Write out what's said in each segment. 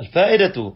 الفائدة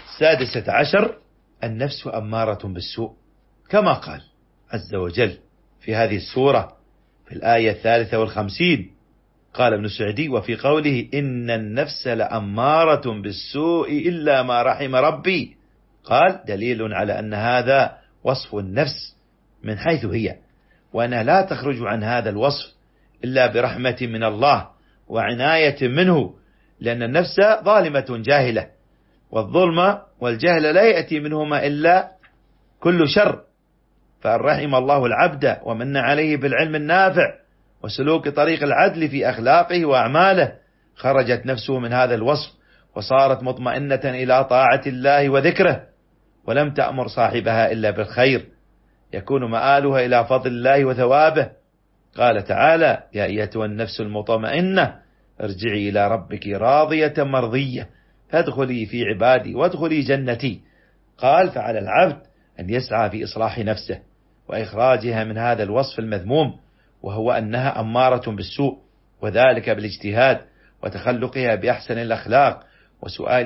16 النفس أمارة بالسوء، كما قال عز وجل في هذه السورة في الآية 53 قال ابن سعدي: وفي قوله إن النفس لأمارة بالسوء إلا ما رحم ربي، قال دليل على أن هذا وصف النفس من حيث هي، وأنها لا تخرج عن هذا الوصف إلا برحمة من الله وعناية منه، لأن النفس ظالمة جاهلة، والظلم والجهل لا يأتي منهما إلا كل شر. فأن رحم الله العبد ومن عليه بالعلم النافع وسلوك طريق العدل في أخلاقه وأعماله، خرجت نفسه من هذا الوصف وصارت مطمئنة إلى طاعة الله وذكره، ولم تأمر صاحبها إلا بالخير يكون مآلها إلى فضل الله وثوابه. قال تعالى: يا أيتها النفس المطمئنة ارجعي إلى ربك راضية مرضية فادخلي في عبادي وادخلي جنتي. قال: فعلى العبد أن يسعى في إصلاح نفسه وإخراجها من هذا الوصف المذموم، وهو أنها أمارة بالسوء، وذلك بالاجتهاد وتخلقها بأحسن الأخلاق وسؤال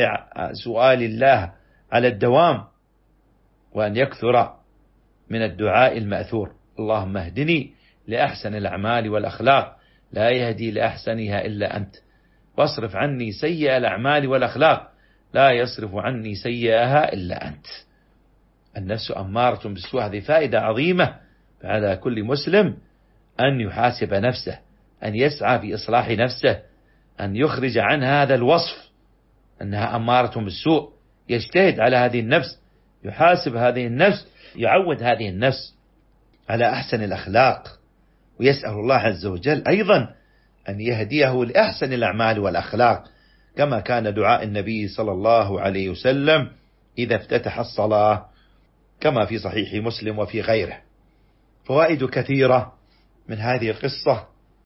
الله على الدوام، وأن يكثر من الدعاء المأثور: اللهم اهدني لأحسن الأعمال والأخلاق لا يهدي لأحسنها إلا أنت، واصرف عني سيئ الأعمال والأخلاق لا يصرف عني سيئها إلا أنت. النفس أمارة بالسوء، هذه فائدة عظيمة على كل مسلم أن يحاسب نفسه، أن يسعى في إصلاح نفسه، أن يخرج عن هذا الوصف أنها أمارة بالسوء، يجتهد على هذه النفس، يحاسب هذه النفس، يعود هذه النفس على أحسن الأخلاق، ويسأل الله عز وجل أيضا أن يهديه لأحسن الأعمال والأخلاق، كما كان دعاء النبي صلى الله عليه وسلم إذا افتتح الصلاة، كما في صحيح مسلم وفي غيره. فوائد كثيرة من هذه القصة